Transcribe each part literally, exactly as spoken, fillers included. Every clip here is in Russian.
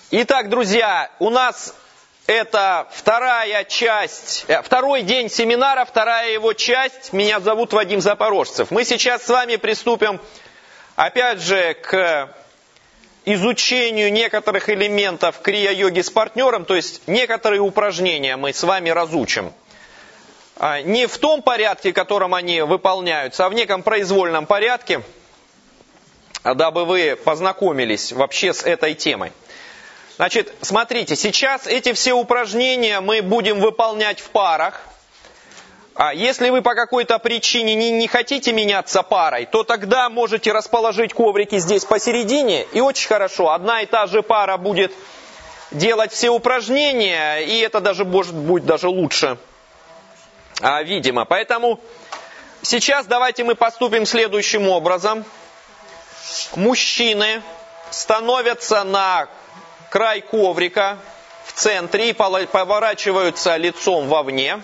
Итак, друзья, у нас это вторая часть, второй день семинара, вторая его часть. Меня зовут Вадим Запорожцев. Мы сейчас с вами приступим, опять же, к изучению некоторых элементов крия-йоги с партнером, то есть некоторые упражнения мы с вами разучим. Не в том порядке, в котором они выполняются, а в неком произвольном порядке, дабы вы познакомились вообще с этой темой. Значит, смотрите, сейчас эти все упражнения мы будем выполнять в парах. А если вы по какой-то причине не, не хотите меняться парой, то тогда можете расположить коврики здесь посередине. И очень хорошо, одна и та же пара будет делать все упражнения, и это даже может быть даже лучше, а, видимо. Поэтому сейчас давайте мы поступим следующим образом. Мужчины становятся на край коврика в центре и поворачиваются лицом вовне.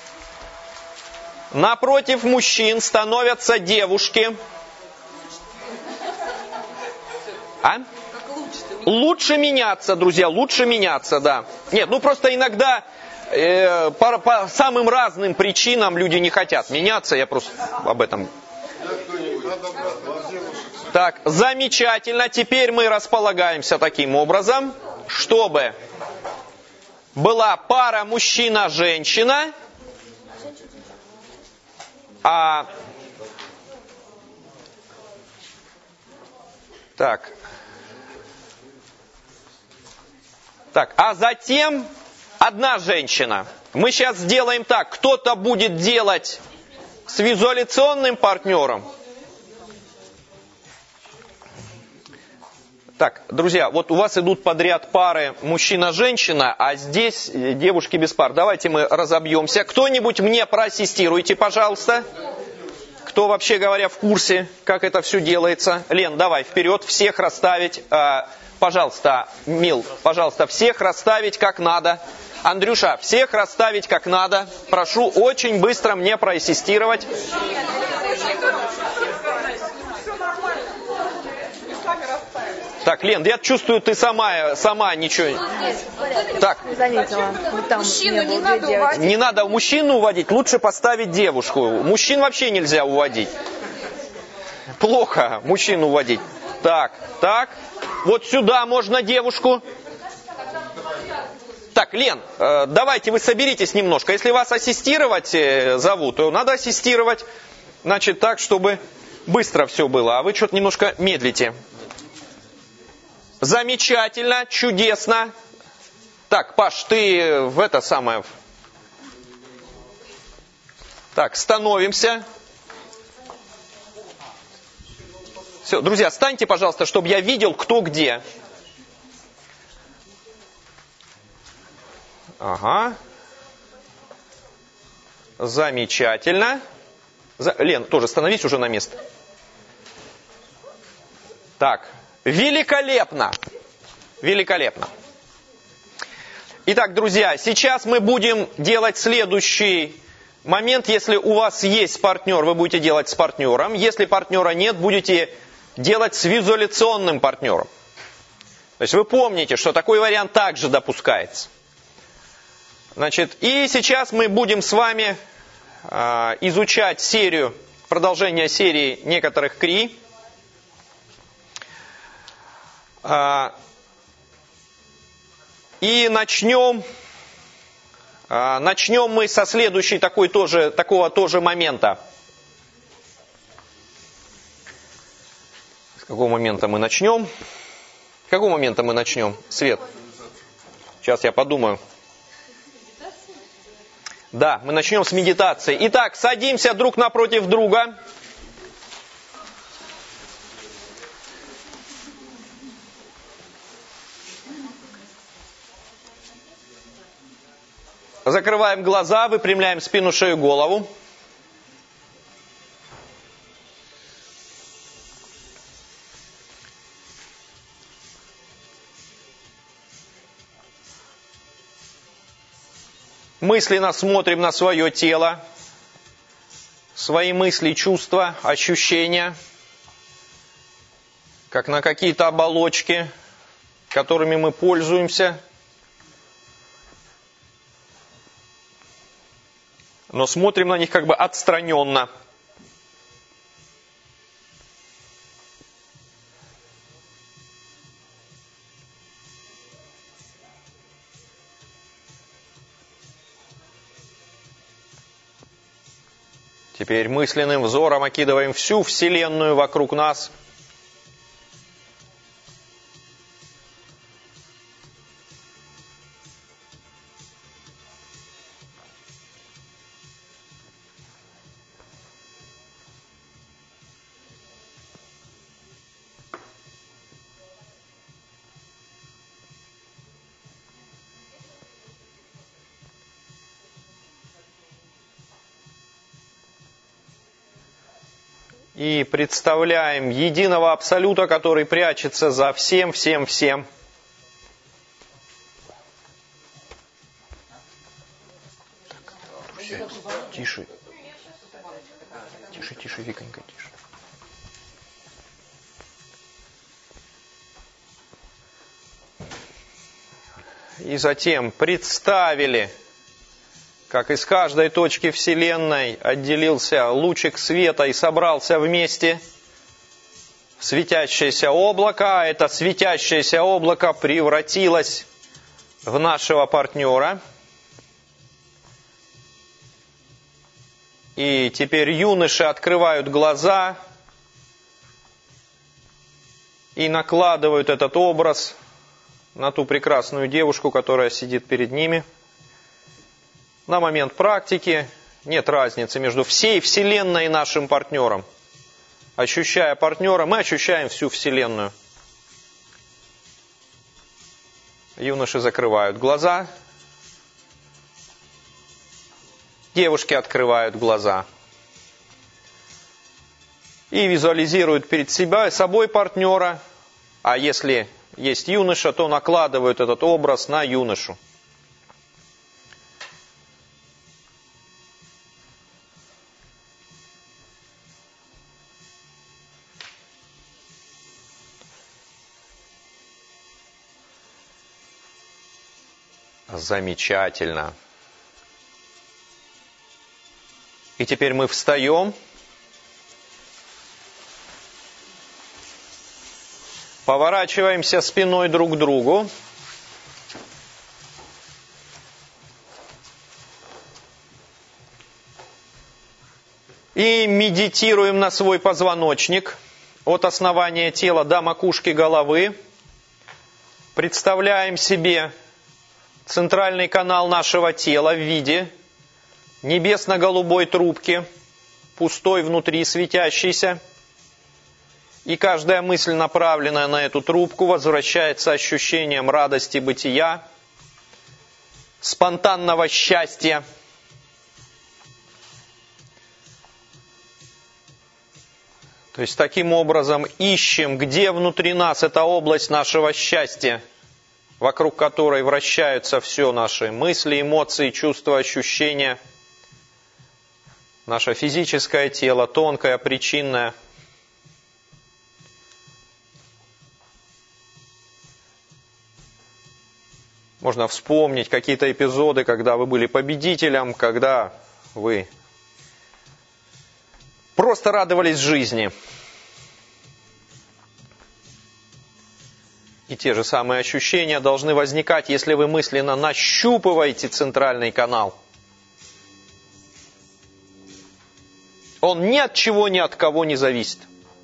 Напротив мужчин становятся девушки. А? Лучше меняться, друзья, лучше меняться, да. Нет, ну просто иногда э, по, по самым разным причинам люди не хотят меняться, я просто об этом. Так, замечательно. Теперь мы располагаемся таким образом, чтобы была пара мужчина-женщина, а так, так, а затем одна женщина. Мы сейчас сделаем так: кто-то будет делать с визуализационным партнером. Так, друзья, вот у вас идут подряд пары мужчина-женщина, а здесь девушки без пар. Давайте мы разобьемся. Кто-нибудь мне проассистируйте, пожалуйста. Кто, вообще говоря, в курсе, как это все делается? Лен, давай вперед, всех расставить. Пожалуйста, Мил, пожалуйста, всех расставить как надо. Андрюша, всех расставить как надо. Прошу очень быстро мне проассистировать. Так, Лен, я чувствую, ты сама, сама ничего... Так. Мужчину не надо уводить. Не надо мужчину уводить, лучше поставить девушку. Мужчин вообще нельзя уводить. Плохо мужчину уводить. Так, так. Вот сюда можно девушку. Так, Лен, давайте вы соберитесь немножко. Если вас ассистировать зовут, то надо ассистировать. Значит, так, чтобы быстро все было. А вы что-то немножко медлите. Замечательно, чудесно. Так, Паш, ты в это самое... Так, становимся. Все, друзья, встаньте, пожалуйста, чтобы я видел, кто где. Ага. Замечательно. За... Лен, тоже становись уже на место. Так. Великолепно! Великолепно! Итак, друзья, сейчас мы будем делать следующий момент. Если у вас есть партнер, вы будете делать с партнером. Если партнера нет, будете делать с визуализационным партнером. То есть вы помните, что такой вариант также допускается. Значит, и сейчас мы будем с вами э, изучать серию, продолжение серии некоторых кри. И начнем, начнем мы со следующей такой тоже, такого тоже момента. С какого момента мы начнем? С какого момента мы начнем? Свет. Сейчас я подумаю. Да, мы начнем с медитации. Итак, садимся друг напротив друга. Закрываем глаза, выпрямляем спину, шею, голову. Мысленно смотрим на свое тело, свои мысли, чувства, ощущения, как на какие-то оболочки, которыми мы пользуемся, но смотрим на них как бы отстраненно. Теперь мысленным взором окидываем всю Вселенную вокруг нас. И представляем единого Абсолюта, который прячется за всем, всем, всем. Так, друзья, тише. Тише, тише, Виконька, тише. И затем представили, как из каждой точки Вселенной отделился лучик света и собрался вместе в светящееся облако, а это светящееся облако превратилось в нашего партнера. И теперь юноши открывают глаза и накладывают этот образ на ту прекрасную девушку, которая сидит перед ними. На момент практики нет разницы между всей Вселенной и нашим партнером. Ощущая партнера, мы ощущаем всю Вселенную. Юноши закрывают глаза. Девушки открывают глаза. И визуализируют перед себя, собой партнера. А если есть юноша, то накладывают этот образ на юношу. Замечательно. И теперь мы встаем. Поворачиваемся спиной друг к другу. И медитируем на свой позвоночник от основания тела до макушки головы. Представляем себе центральный канал нашего тела в виде небесно-голубой трубки, пустой внутри, светящейся. И каждая мысль, направленная на эту трубку, возвращается ощущением радости бытия, спонтанного счастья. То есть таким образом ищем, где внутри нас эта область нашего счастья, вокруг которой вращаются все наши мысли, эмоции, чувства, ощущения, наше физическое тело, тонкое, причинное. Можно вспомнить какие-то эпизоды, когда вы были победителем, когда вы просто радовались жизни. И те же самые ощущения должны возникать, если вы мысленно нащупываете центральный канал. Он ни от чего, ни от кого не зависит.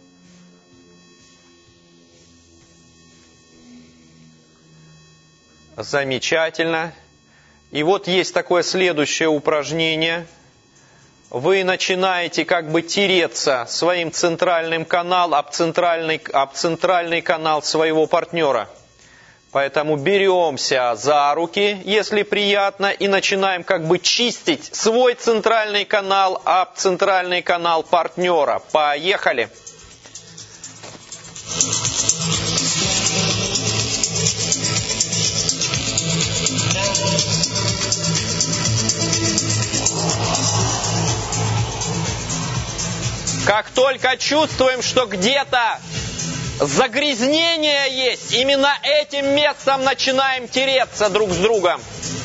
Замечательно. И вот есть такое следующее упражнение. Вы начинаете как бы тереться своим центральным каналом об центральный, об центральный канал своего партнера. Поэтому беремся за руки, если приятно, и начинаем как бы чистить свой центральный канал об центральный канал партнера. Поехали! Как только чувствуем, что где-то загрязнение есть, именно этим местом начинаем тереться друг с другом.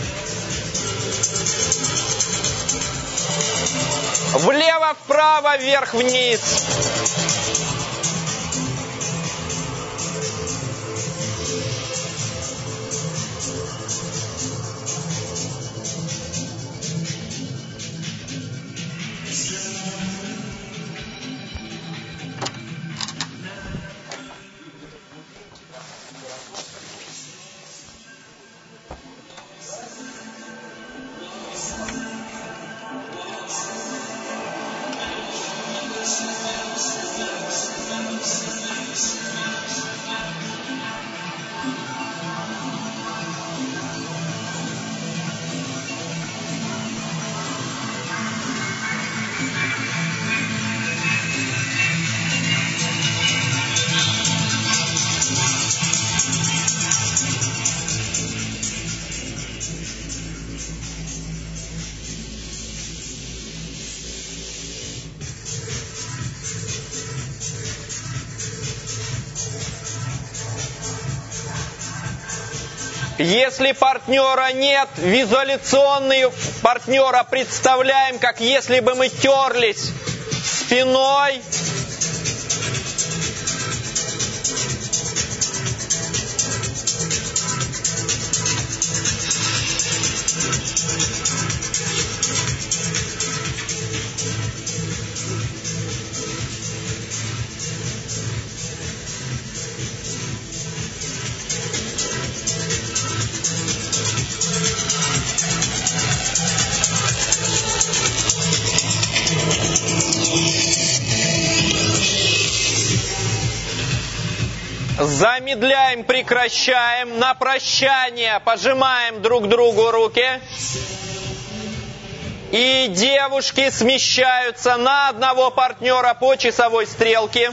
Влево, вправо, вверх, вниз. Если партнера нет, визуализационный партнера представляем, как если бы мы терлись спиной. Замедляем, прекращаем. На прощание пожимаем друг другу руки. И девушки смещаются на одного партнера по часовой стрелке.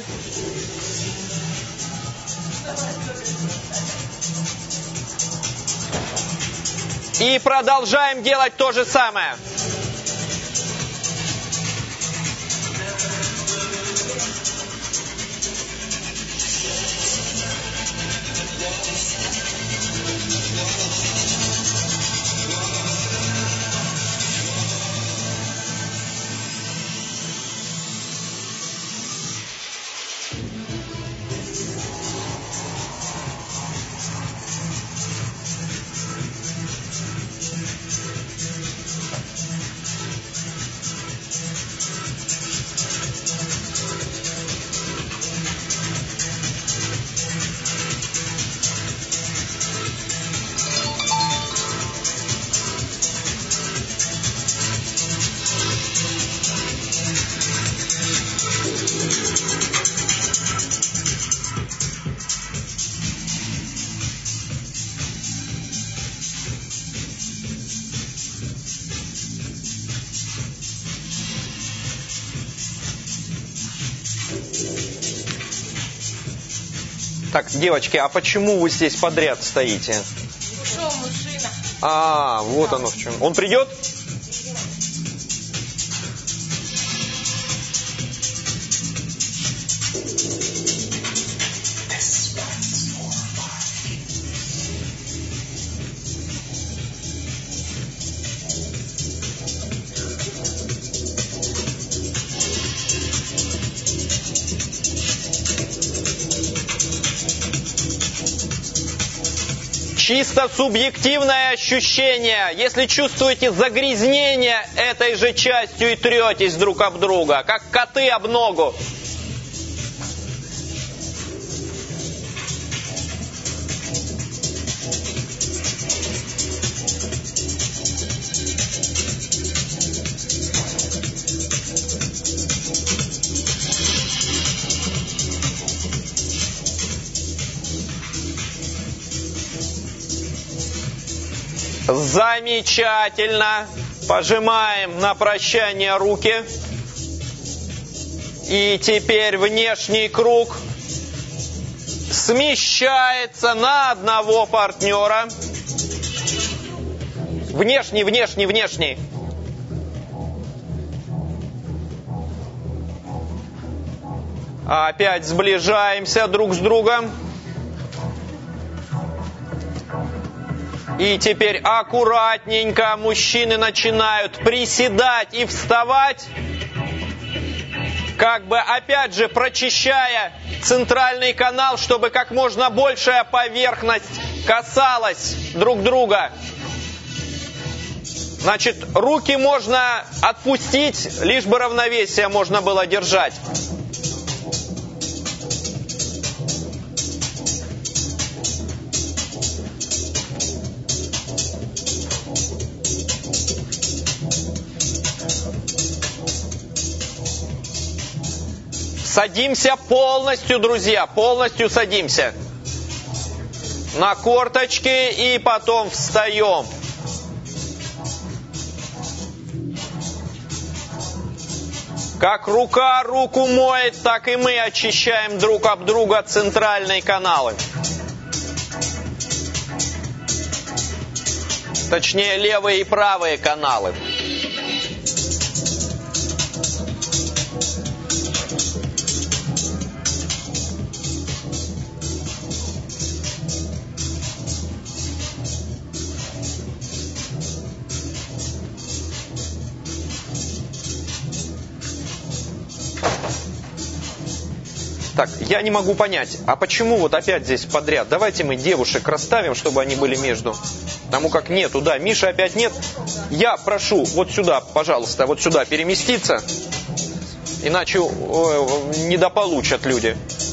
И продолжаем делать то же самое. Так, девочки, а почему вы здесь подряд стоите? Ушел мужчина. А, вот оно в чем. Он придет? Чисто субъективное ощущение. Если чувствуете загрязнение этой же частью и третесь друг об друга, как коты об ногу. Замечательно. Пожимаем на прощание руки. И теперь внешний круг смещается на одного партнера. Внешний, внешний, внешний. Опять сближаемся друг с другом. И теперь аккуратненько мужчины начинают приседать и вставать, как бы опять же прочищая центральный канал, чтобы как можно большая поверхность касалась друг друга. Значит, руки можно отпустить, лишь бы равновесие можно было держать. Садимся полностью, друзья, полностью садимся. На корточки и потом встаем. Как рука руку моет, так и мы очищаем друг об друга центральные каналы. Точнее, левые и правые каналы. Так, я не могу понять, а почему вот опять здесь подряд? Давайте мы девушек расставим, чтобы они были между. Потому как нету, да, Миши опять нет. Я прошу вот сюда, пожалуйста, вот сюда переместиться. Иначе э, недополучат люди.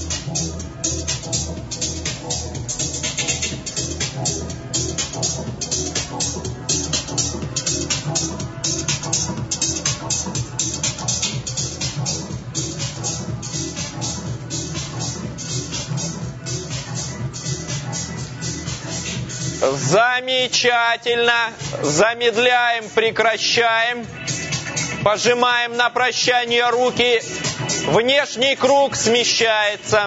Замечательно. Замедляем, прекращаем. Пожимаем на прощание руки. Внешний круг смещается.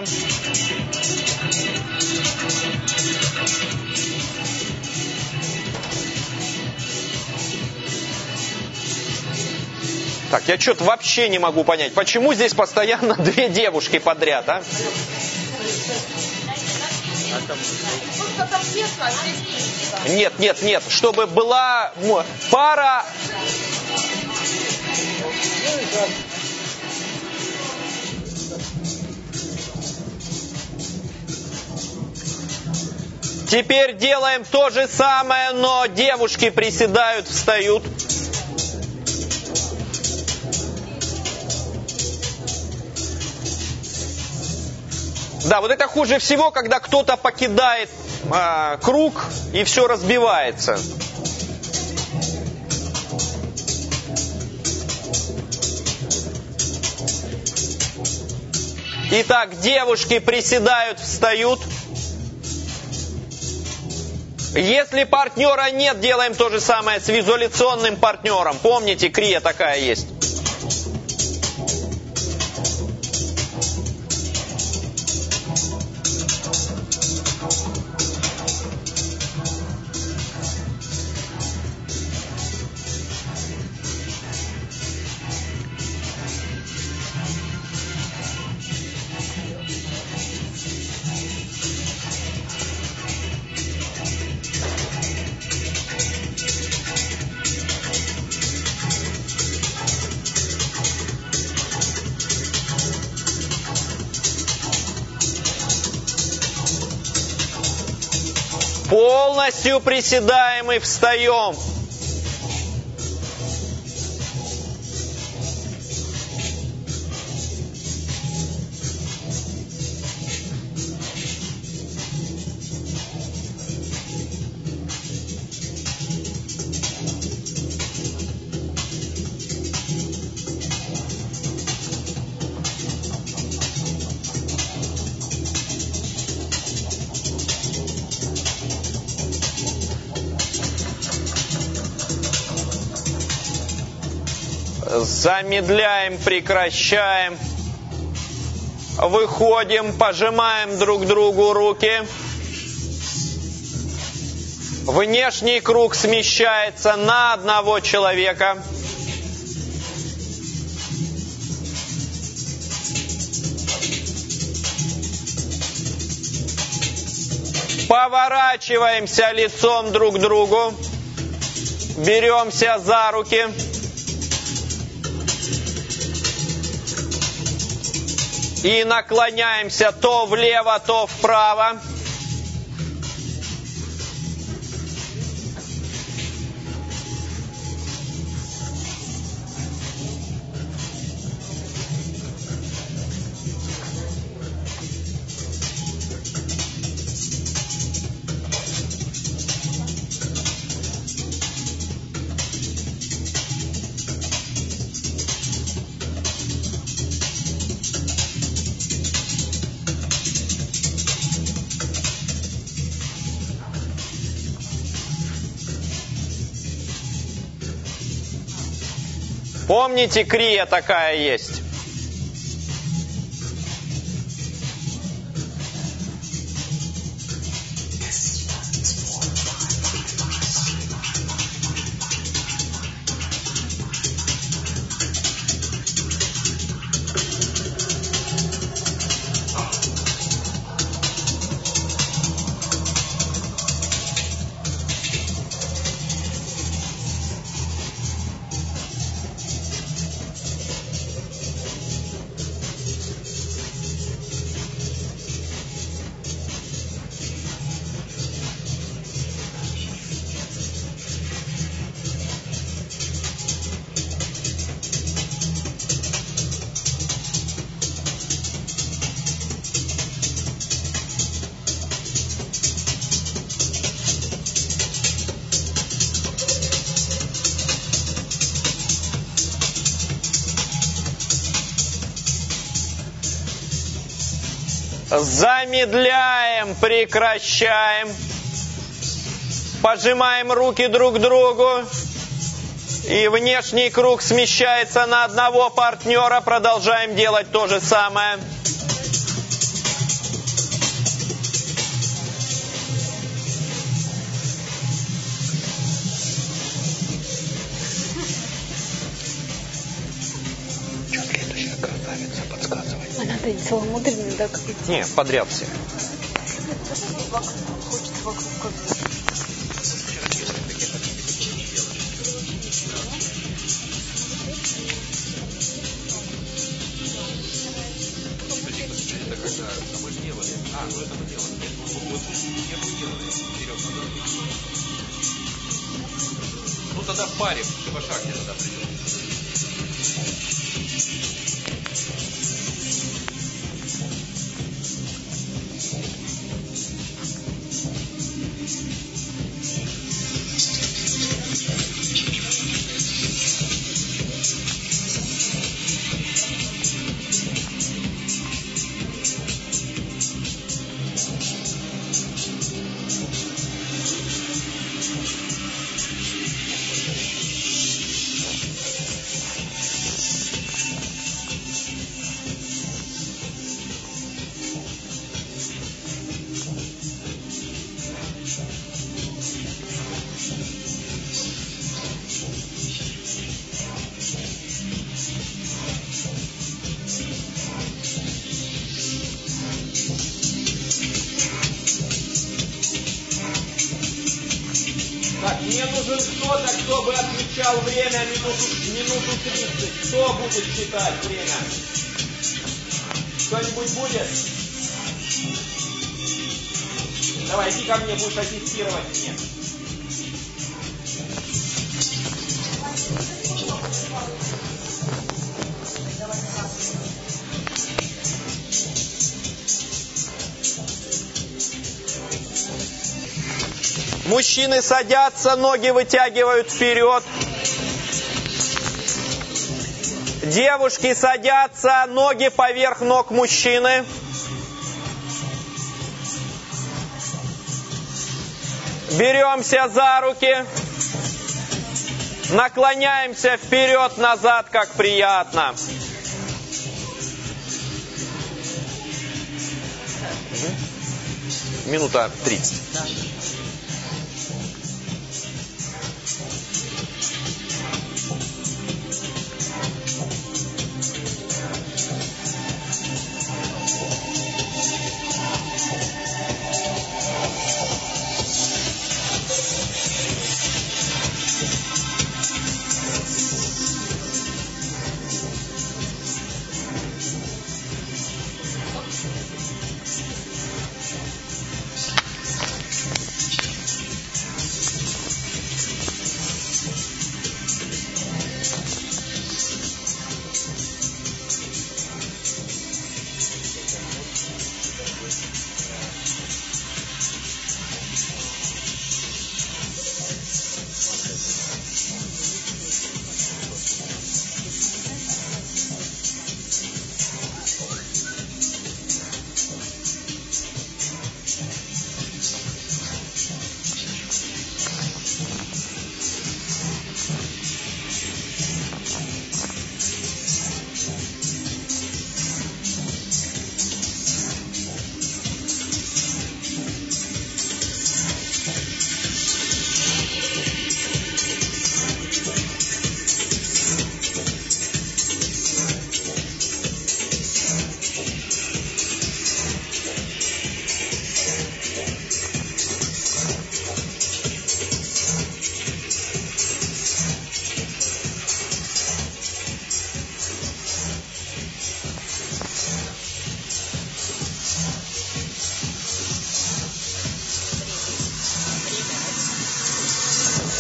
Так, я что-то вообще не могу понять, почему здесь постоянно две девушки подряд, а? Нет, нет, нет, чтобы была пара... Теперь делаем то же самое, но девушки приседают, встают. Да, вот это хуже всего, когда кто-то покидает э, круг и все разбивается. Итак, девушки приседают, встают. Если партнера нет, делаем то же самое с визуаляционным партнером. Помните, крия такая есть. Полностью приседаем и встаем. Замедляем, прекращаем. Выходим, пожимаем друг другу руки. Внешний круг смещается на одного человека. Поворачиваемся лицом друг к другу. Беремся за руки. И наклоняемся то влево, то вправо. Помните, крия такая есть? Замедляем, прекращаем. Пожимаем руки друг к другу. И внешний круг смещается на одного партнера. Продолжаем делать то же самое. Надо целомудренно, да, как идти? Не, подряд все. Хочется вокруг как Ну тогда в паре, либо шаг не тогда придет. Так, мне нужен кто-то, кто бы отмечал время минуту, минуту тридцать. Кто будет считать время? Кто-нибудь будет? Давай, иди ко мне, будешь ассистировать мне. Мужчины садятся, ноги вытягивают вперед. Девушки садятся, ноги поверх ног мужчины. Беремся за руки. Наклоняемся вперед-назад, как приятно. Минута тридцать.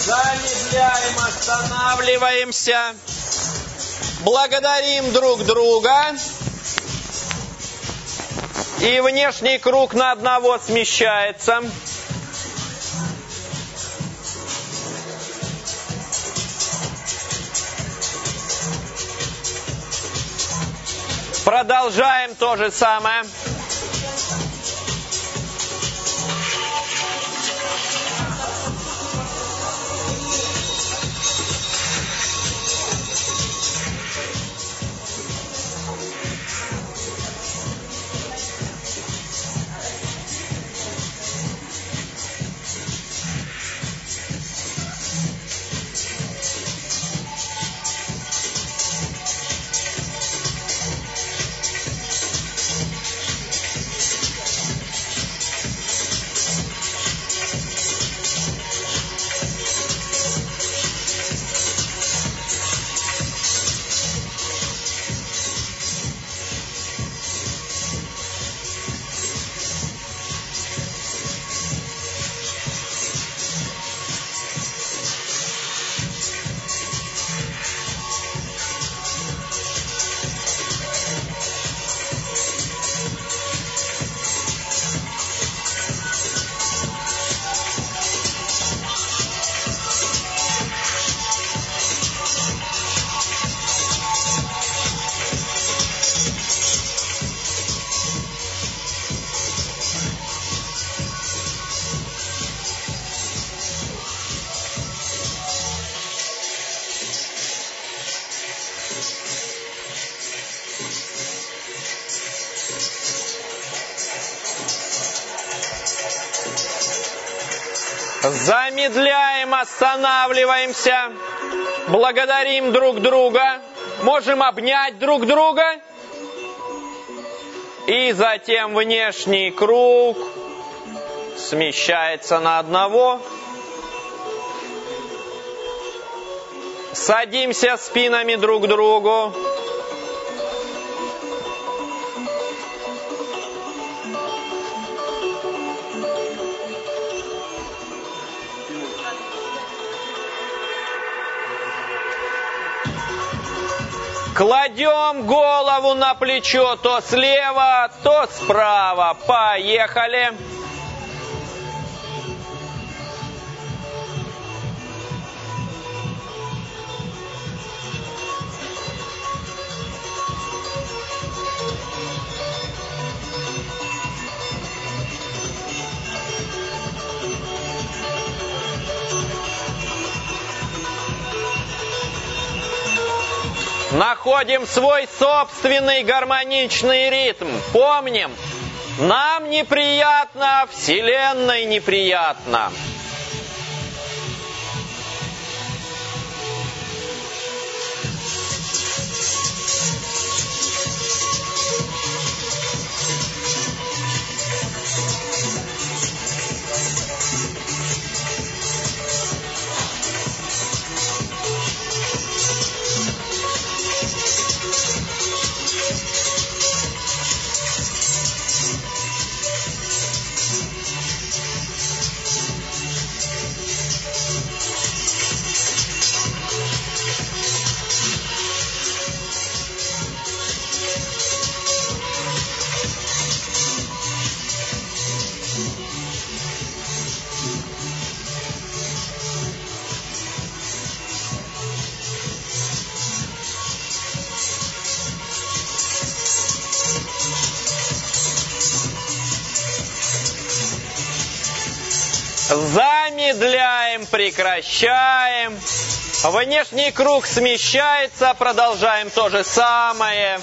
Замедляем, останавливаемся. Благодарим друг друга. И внешний круг на одного смещается. Продолжаем то же самое. Замедляем, останавливаемся. Благодарим друг друга. Можем обнять друг друга. И затем внешний круг смещается на одного. Садимся спинами друг к другу. Кладем голову на плечо то слева, то справа. Поехали. Находим свой собственный гармоничный ритм. Помним, нам неприятно, Вселенной неприятно. Замедляем, прекращаем. Внешний круг смещается, продолжаем то же самое.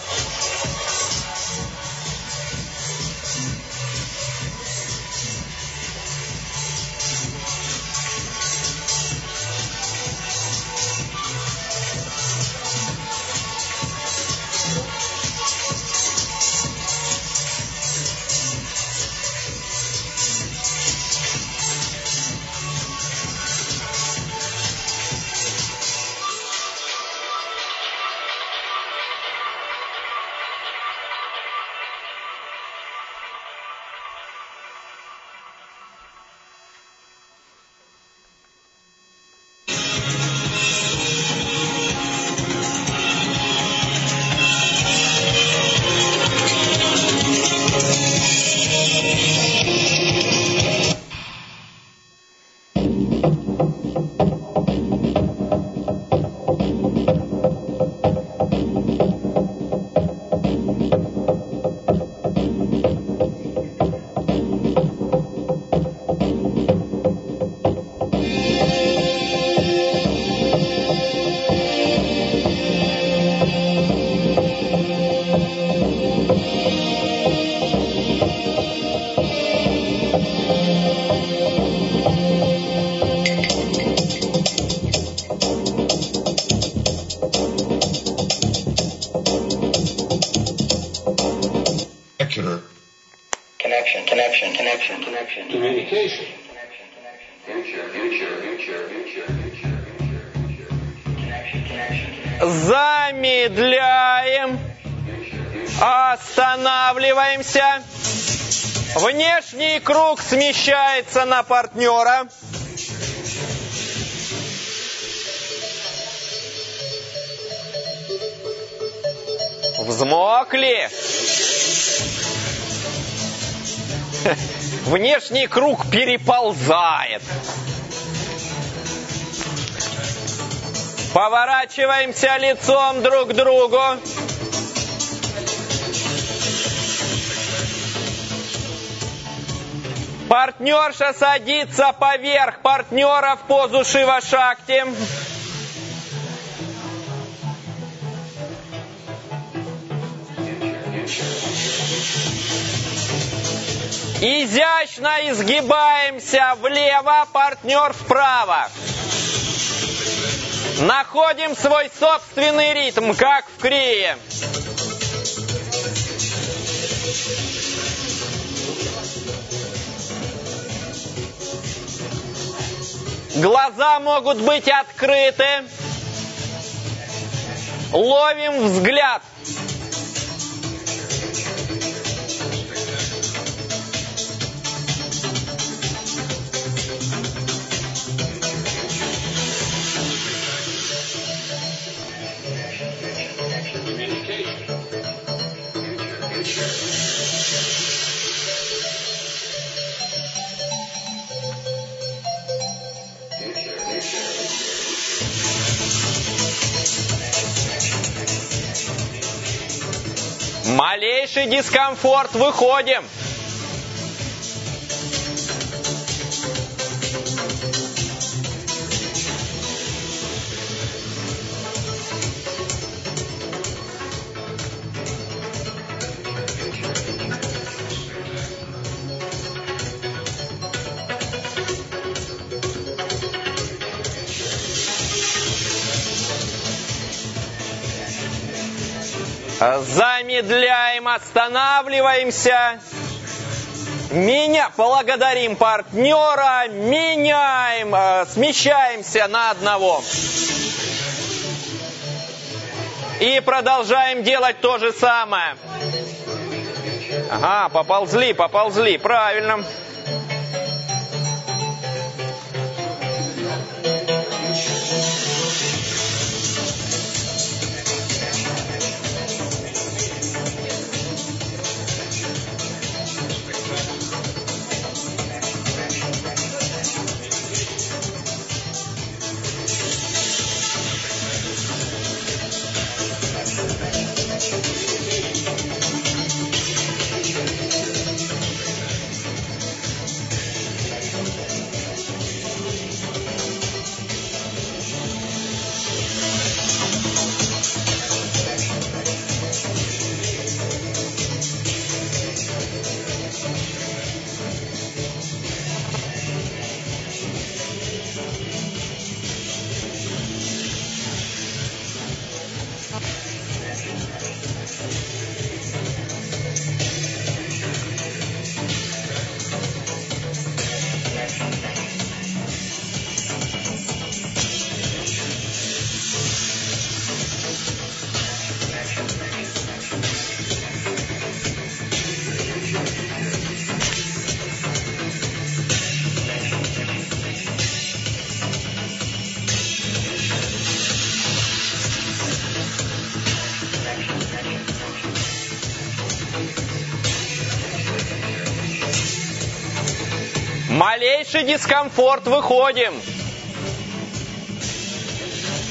Connection, connection, connection, connection. Communication. Future, future, future, future, future, future, future. Connection, connection, connection. Замедляем. Останавливаемся. Внешний круг смещается на партнера. Взмокли. Внешний круг переползает. Поворачиваемся лицом друг к другу. Партнерша садится поверх партнера в позу Шива-Шакти. Изящно изгибаемся влево, партнер вправо. Находим свой собственный ритм, как в крие. Глаза могут быть открыты. Ловим взгляд. Малейший дискомфорт, выходим. Замедляем, останавливаемся. Меня, благодарим партнера, меняем, э, смещаемся на одного. И продолжаем делать то же самое. Ага, поползли, поползли, правильно. Малейший дискомфорт, выходим.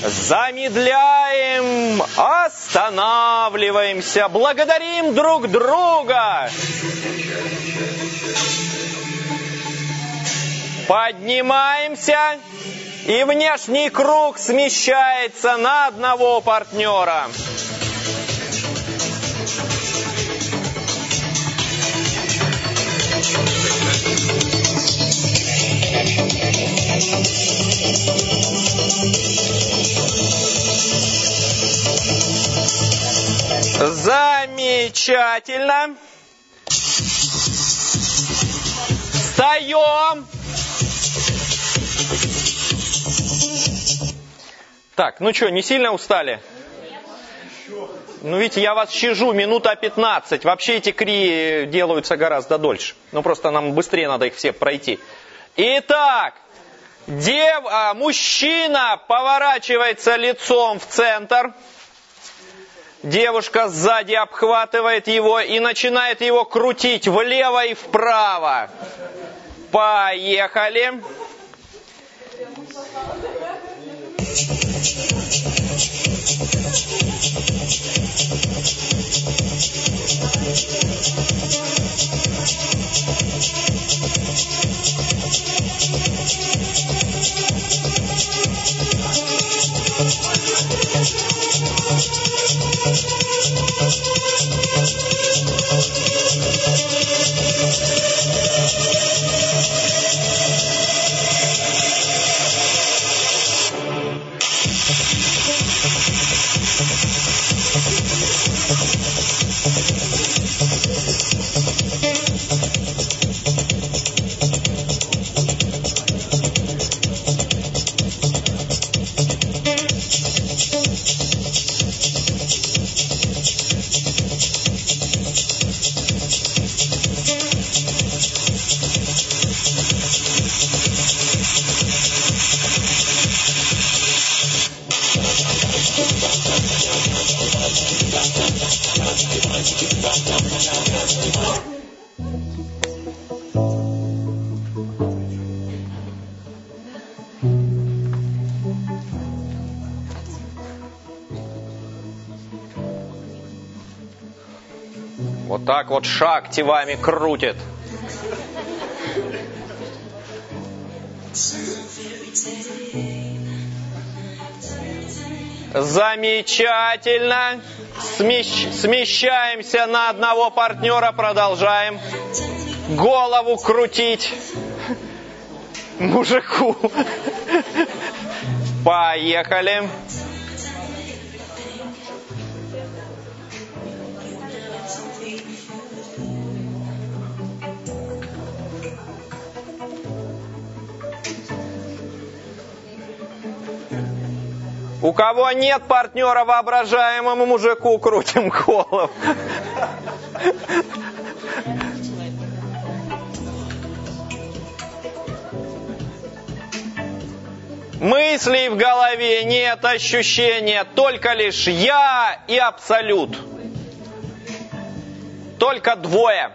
Замедляем, останавливаемся, благодарим друг друга. Поднимаемся, и внешний круг смещается на одного партнера. Замечательно. Встаем. Так, ну что, не сильно устали? Ну, видите, я вас щажу, минута пятнадцать. Вообще эти крии делаются гораздо дольше. Ну, просто нам быстрее надо их все пройти. Итак, дев, а, мужчина поворачивается лицом в центр. Девушка сзади обхватывает его и начинает его крутить влево и вправо. Поехали. Вот так вот Шакти вами крутит. Замечательно. Смещ... Смещаемся на одного партнера, продолжаем. Голову крутить мужику. Поехали. У кого нет партнера, воображаемому мужику крутим голову. Мыслей в голове нет, ощущения, только лишь я и абсолют. Только двое.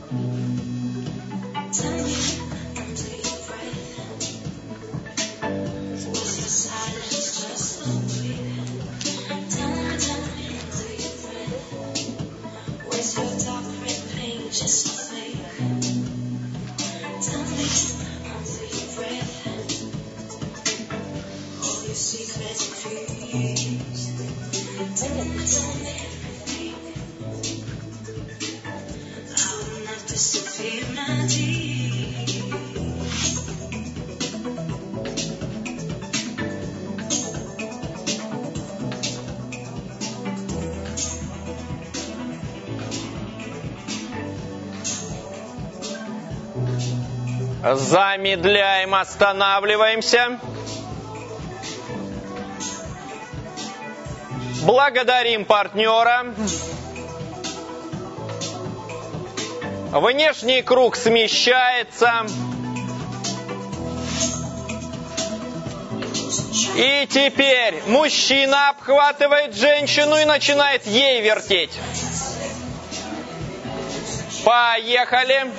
Замедляем, останавливаемся. Благодарим партнера. Внешний круг смещается. И теперь мужчина обхватывает женщину и начинает ей вертеть. Поехали.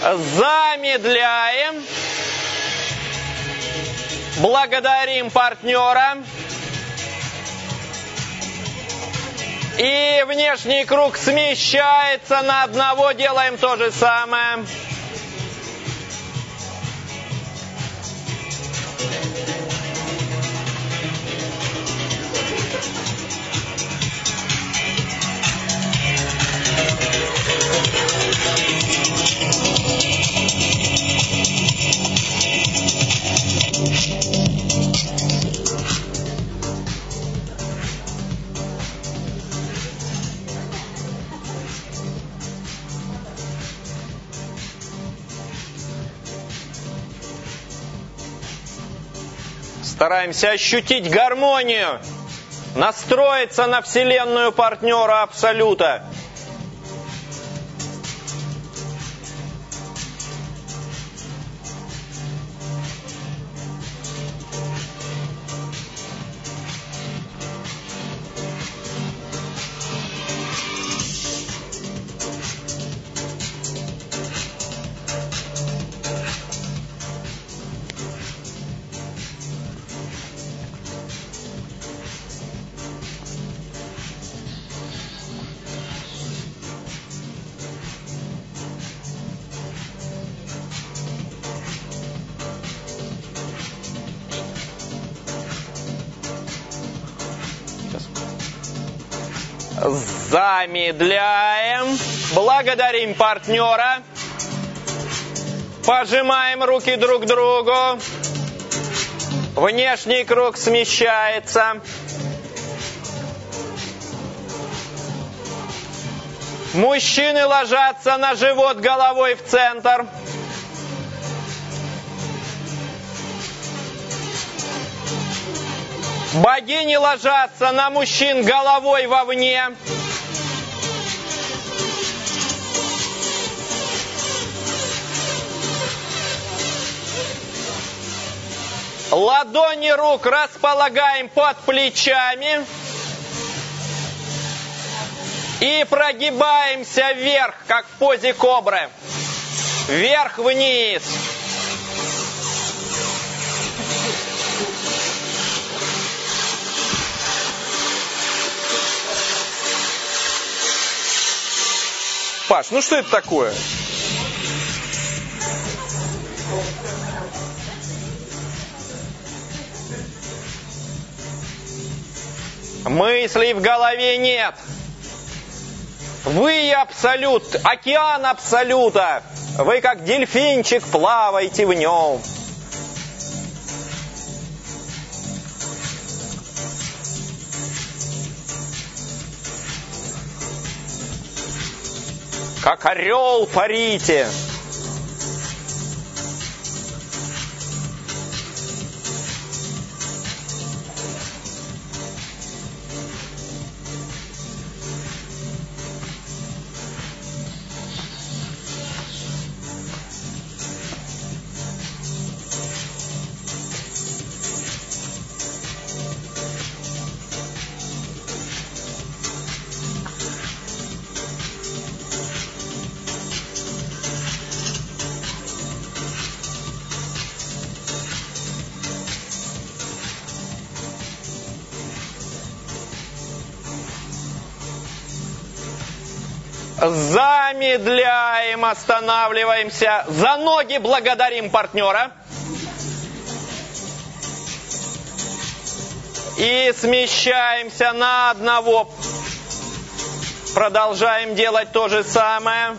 Замедляем. Благодарим партнера. И внешний круг смещается на одного. Делаем то же самое. Стараемся ощутить гармонию, настроиться на вселенную партнера Абсолюта. Замедляем. Благодарим партнера. Пожимаем руки друг к другу. Внешний круг смещается. Мужчины ложатся на живот головой в центр. Богини ложатся на мужчин головой вовне. Ладони рук располагаем под плечами. И прогибаемся вверх, как в позе кобры. Вверх-вниз. Паш, ну что это такое? Мыслей в голове нет. Вы абсолют, океан абсолюта. Вы как дельфинчик плаваете в нем. Как орел парите. Замедляем, останавливаемся. За ноги благодарим партнера. И смещаемся на одного. Продолжаем делать то же самое.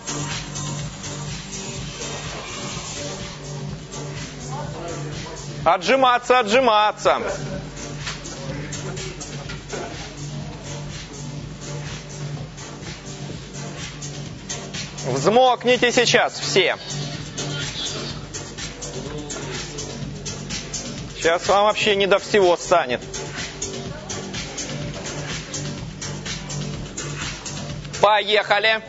Отжиматься, отжиматься. Взмокните сейчас все. Сейчас вам вообще не до всего станет. Поехали.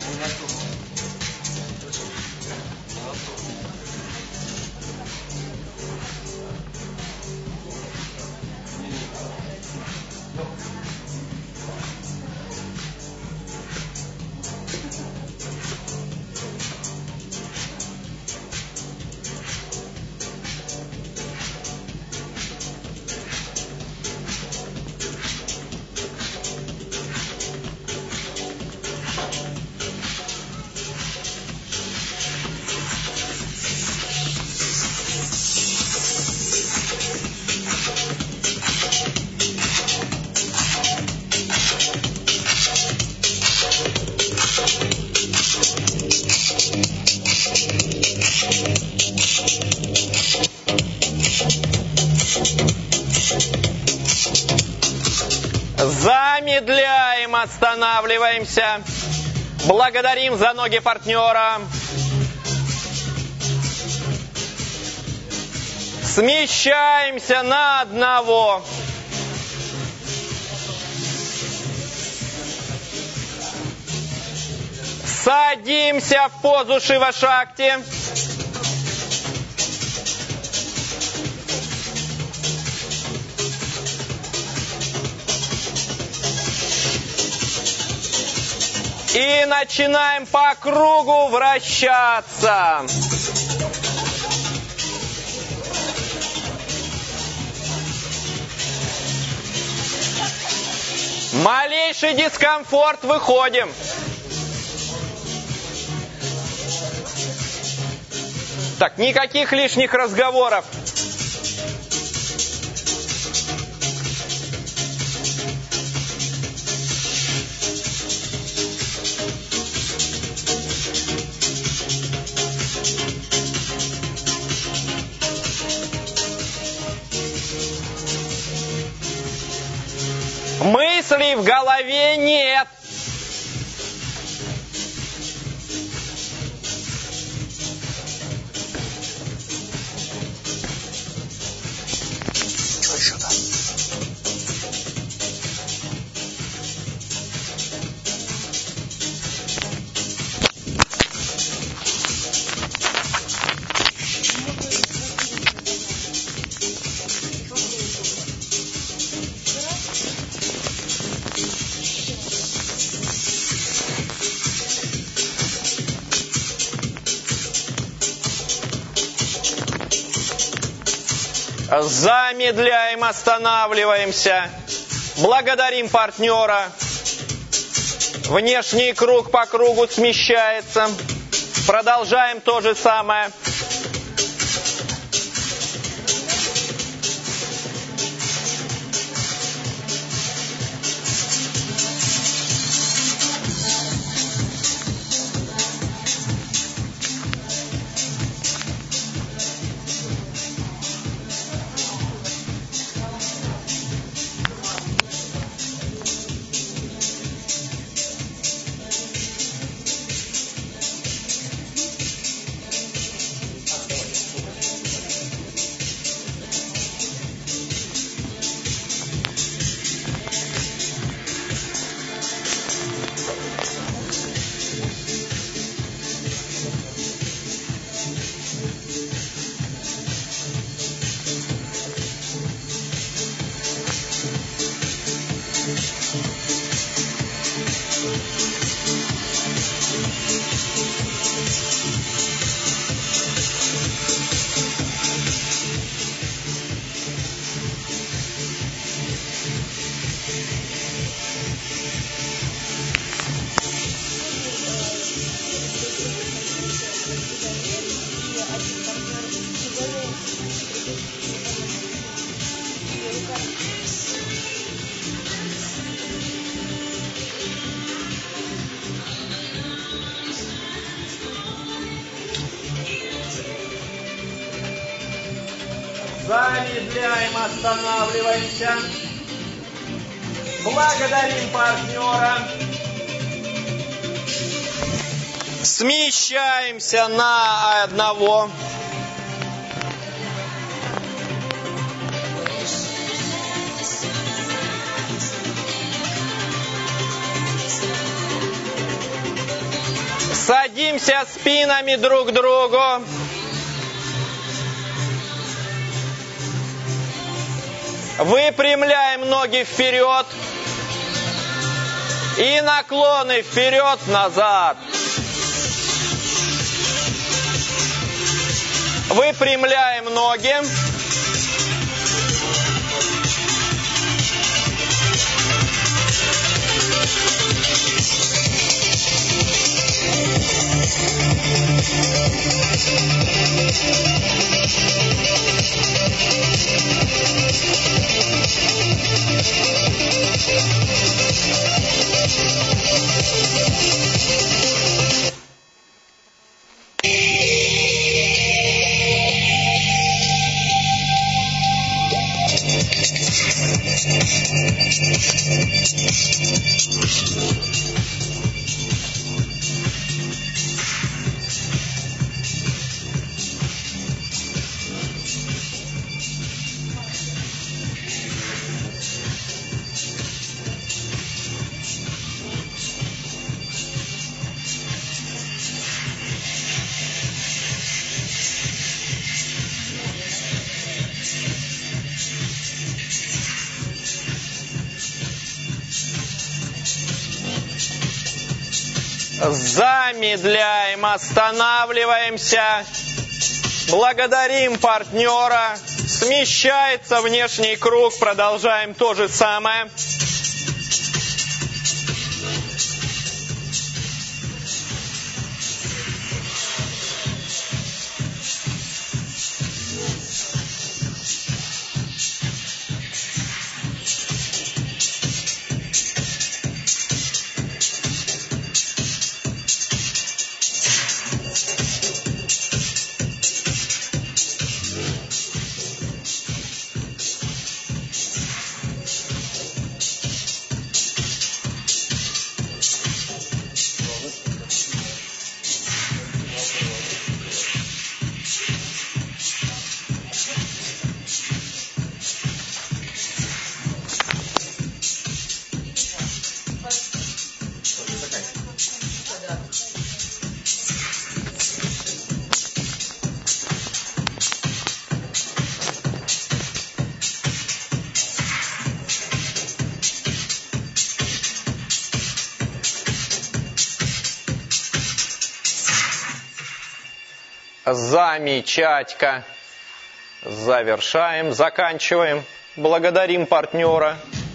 Замедляем, останавливаемся. Благодарим за ноги партнера. Смещаемся на одного. Садимся в позу Шива-Шакти. И начинаем по кругу вращаться. Малейший дискомфорт, выходим. Так, никаких лишних разговоров. Мыслей в голове нет. Что еще там? Замедляем, останавливаемся. Благодарим партнера. Внешний круг по кругу смещается. Продолжаем то же самое. Замедляем, останавливаемся. Благодарим партнера. Смещаемся на одного. Садимся спинами друг к другу. Выпрямляем ноги вперед. И наклоны вперед-назад. Выпрямляем ноги. Замедляем, останавливаемся, благодарим партнера, смещается внешний круг, продолжаем то же самое. Замечательно. Завершаем, заканчиваем. Благодарим партнера.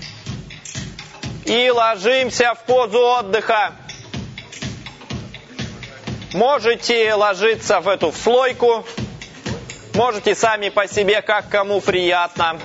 И ложимся в позу отдыха. Можете ложиться в эту вслойку. Можете сами по себе, как кому приятно.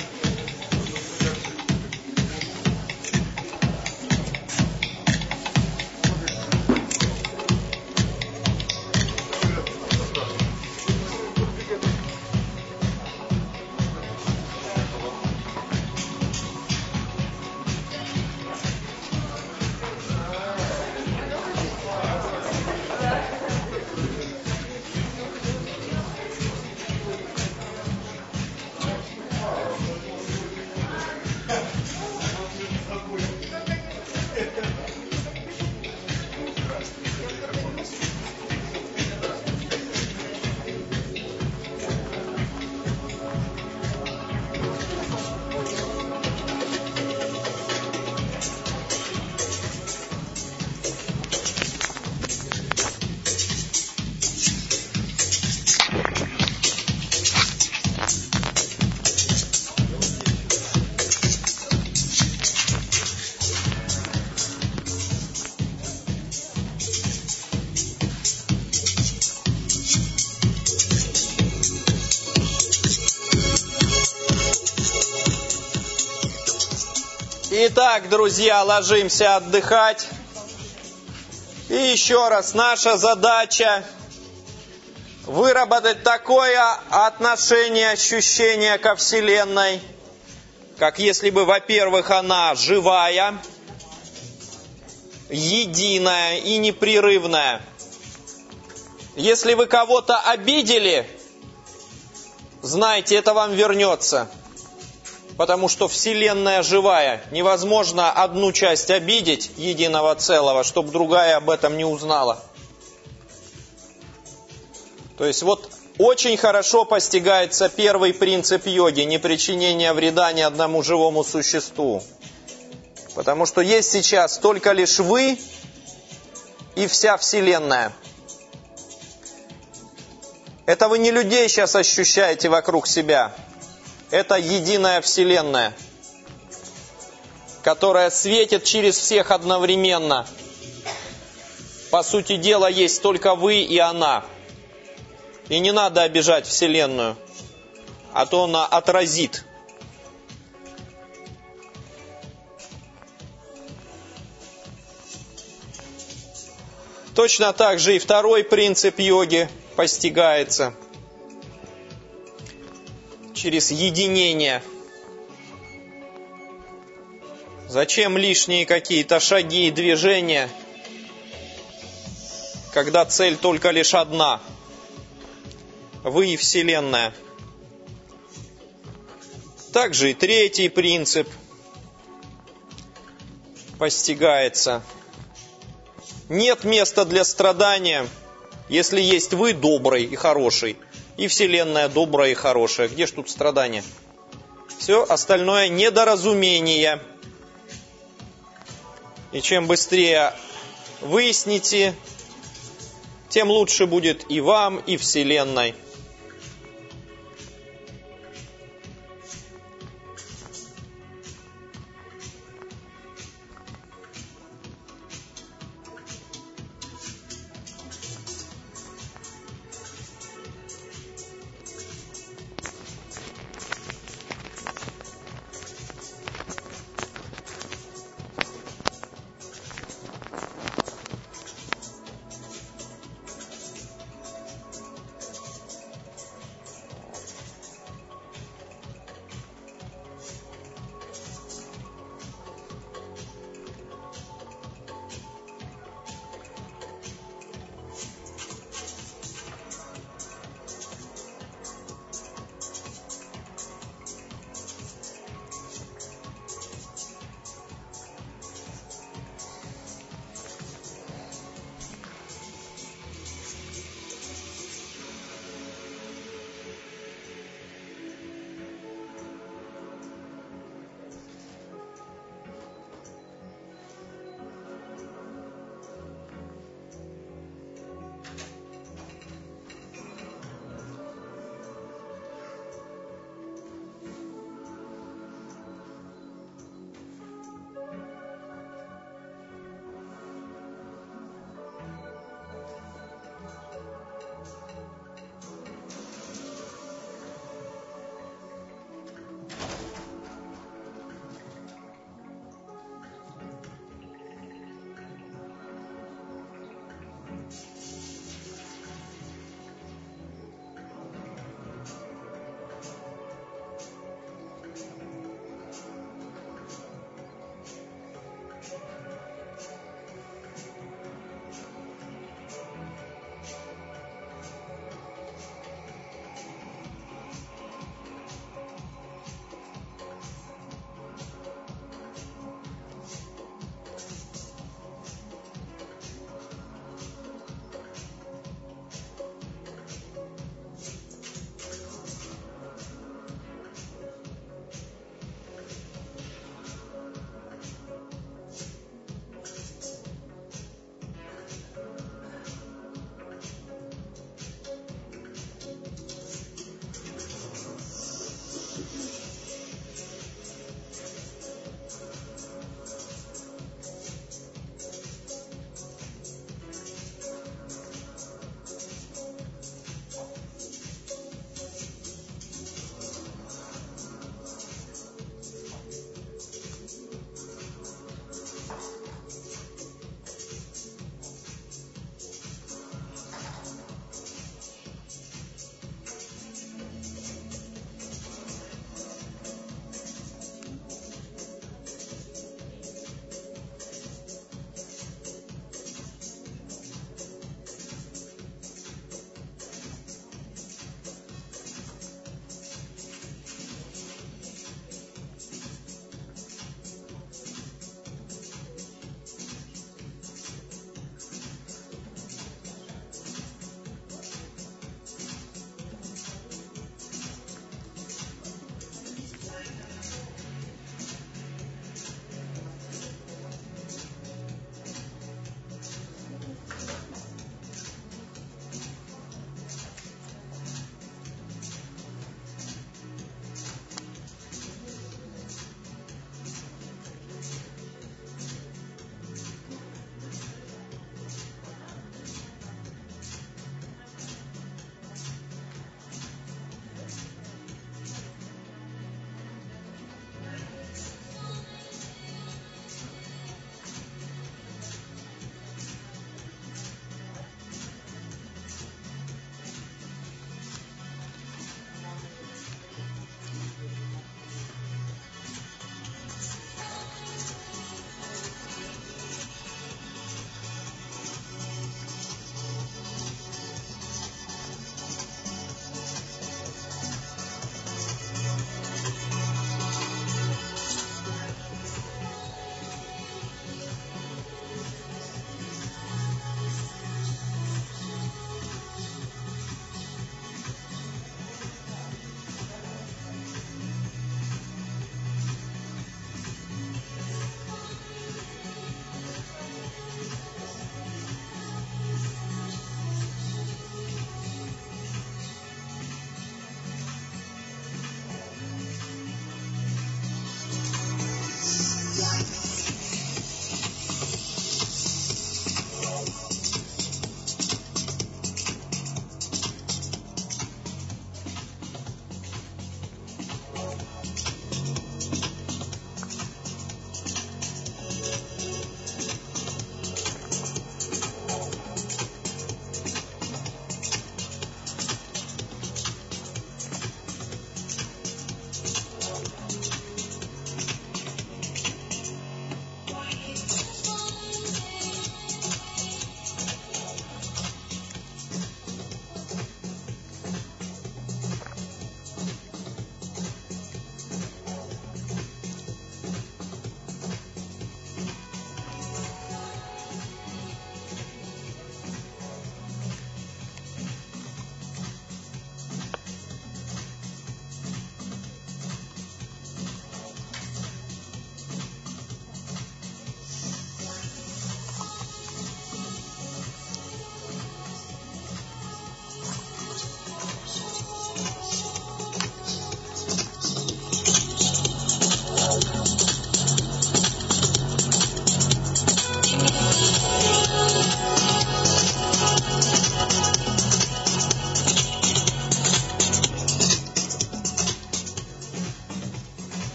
Итак, друзья, ложимся отдыхать. И еще раз, наша задача выработать такое отношение, ощущение ко Вселенной, как если бы, во-первых, она живая, единая и непрерывная. Если вы кого-то обидели, знайте, это вам вернется. Потому что Вселенная живая. Невозможно одну часть обидеть единого целого, чтобы другая об этом не узнала. То есть вот очень хорошо постигается первый принцип йоги – непричинение вреда ни одному живому существу. Потому что есть сейчас только лишь вы и вся Вселенная. Это вы не людей сейчас ощущаете вокруг себя. Это единая Вселенная, которая светит через всех одновременно. По сути дела, есть только вы и она. И не надо обижать Вселенную, а то она отразит. Точно так же и второй принцип йоги постигается через единение. Зачем лишние какие-то шаги и движения, когда цель только лишь одна? Вы и Вселенная. Также и третий принцип постигается. Нет места для страдания, если есть вы добрый и хороший, и Вселенная добрая и хорошая. Где ж тут страдания? Все остальное недоразумение. И чем быстрее выясните, тем лучше будет и вам, и Вселенной.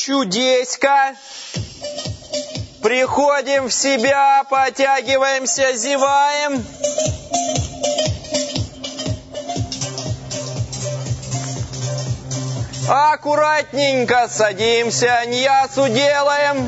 чудеська. Приходим в себя, потягиваемся, зеваем. Аккуратненько садимся, ньясу делаем.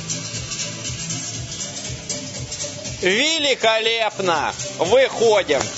Великолепно! Выходим.